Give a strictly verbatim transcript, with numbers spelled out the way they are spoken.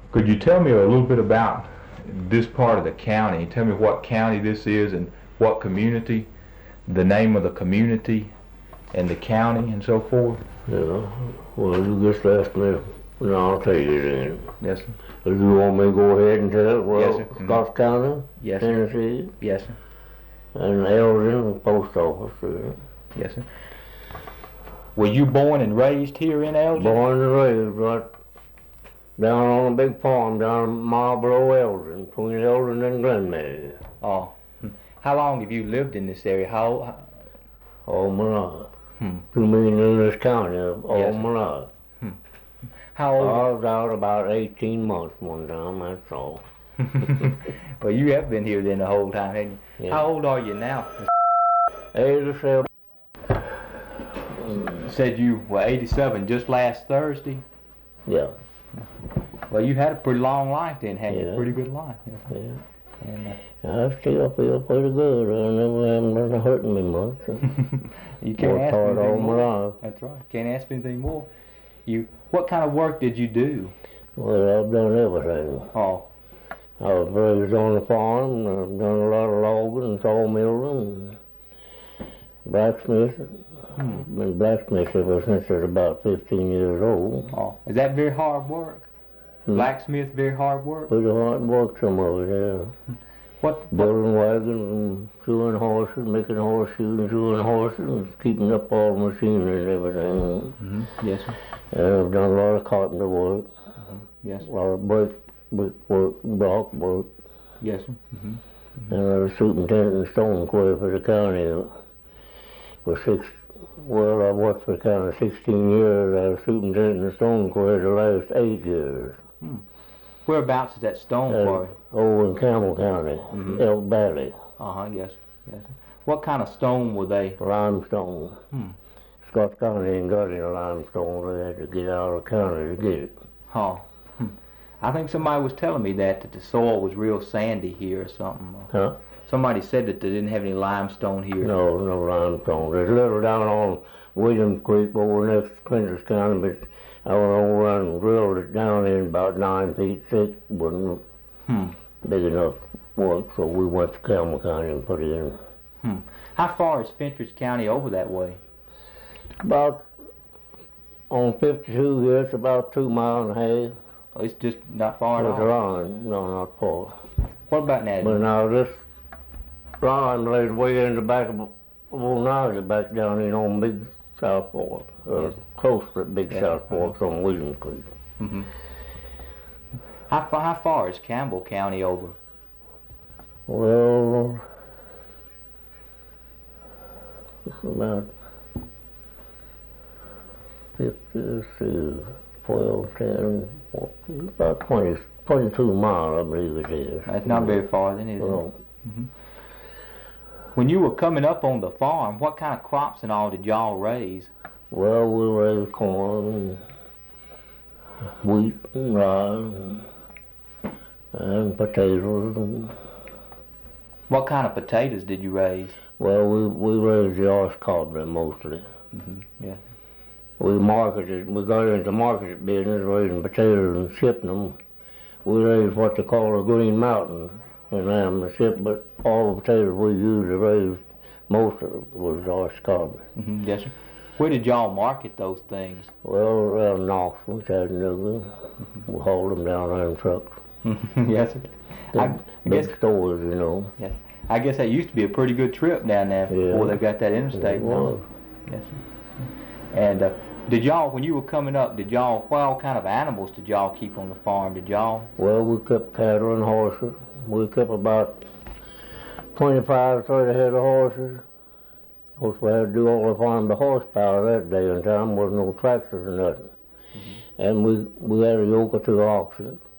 Could you tell me a little bit about this part of the county? Tell me what county this is and what community, the name of the community and the county and so forth. Yeah, well, you just asked me, and I'll tell you then. Yes, sir. If you want me to go ahead and tell it, well, Yes, sir. Mhm. Scotts County, Yes, sir. Tennessee, Yes, sir. and Elgin Post Office. Yeah. Yes, sir. Were you born and raised here in Elgin? Born and raised right down on a big farm down in Marlboro, Elgin, between Elgin and Glenmary. Oh. Hmm. How long have you lived in this area? How? how All my life. Hmm. Two million in this county all Yes, sir. my life. Hmm. How old? I was out about eighteen months one time, that's all. Well, you have been here then the whole time, haven't you? Yeah. How old are you now? eighty-seven. You said you were eighty-seven just last Thursday. Yeah. Well, you had a pretty long life then, haven't you? Yeah. Pretty good life. Yeah. And, uh, I still feel pretty good. I never haven't been hurting me much. you can't Worked ask hard me all anything my more. life. That's right. Can't ask me anything more. You, what kind of work did you do? Well, I've done everything. Oh. I was raised on the farm, and I've done a lot of logging and sawmilling and blacksmithing. Hmm. Been blacksmith ever since I was about fifteen years old. Oh. Is that very hard work? Hmm. Blacksmith, very hard work? Pretty hard work, some of it, yeah. What? what Building wagons and shoeing horses, making horseshoes and shoeing horses, and keeping up all the machinery and everything. mm-hmm. Yes, sir. And I've done a lot of carpenter work, Mm-hmm. Yes, a sir. lot of brick, brick work, block work. Yes, sir. Mm-hmm. And I was superintendent and stone quarry for the county for six, well, I worked for the county sixteen years. I was superintendent and stone quarry the last eight years. Hmm. Whereabouts is that stone Uh, quarry? Over in Campbell County, Mhm. Elk Valley, Uh-huh, yes, yes. What kind of stone were they? limestone. Hmm. Scotts County ain't got any limestone. They had to get out of the county to get it. Huh. Hmm. I think somebody was telling me that, that the soil was real sandy here or something. Huh? Somebody said that they didn't have any limestone here. No, no limestone. There's a little down on Williams Creek over next to Prentice County, but I went over and drilled it down in about nine feet thick. Wasn't Hmm. big enough work, so we went to Campbell County and put it in. Hmm. How far is Fentress County over that way? About on fifty-two here, it's about two miles and a half. Oh, it's just not far at With the all. line, no, not far. What about that? But now this line lays way in the back of Old Niger, back down in on Big South Fork, uh, Yes. close to Big Yes. South Fork on Williams Creek. Mm-hmm. How far? How far is Campbell County over? Well, it's about fifty, let's see, twelve, ten, fourteen, about twenty, twenty-two miles, I believe it is. That's not very far, then, is it? No. Mm-hmm. When you were coming up on the farm, what kind of crops and all did y'all raise? Well, we raised corn and wheat and rye and, and potatoes. And, What kind of potatoes did you raise? well, we, we raised the horse codling mostly. Mm-hmm. Yeah. We marketed, we got into market business, raising potatoes and shipping them. We raised what they call a Green Mountain and them to ship, but all the potatoes we usually raised, most of it was horse codling. Mm-hmm. Yes, sir. Where did y'all market those things? Well, around Knoxville, Chattanooga, we hauled them down there in trucks. Yes, sir. I, I Big guess. stores, you know. Yes. I guess that used to be a pretty good trip down there Yeah. before they got that interstate. It was. Yes, sir. And uh, did y'all, when you were coming up, did y'all, what all kind of animals did y'all keep on the farm? Did y'all? Well, we kept cattle and horses. We kept about twenty-five, thirty head of horses. Of course, we had to do all the farm by horsepower that day and time. There wasn't no tractors or nothing. Mm-hmm. And we, we had a yoke or two oxen.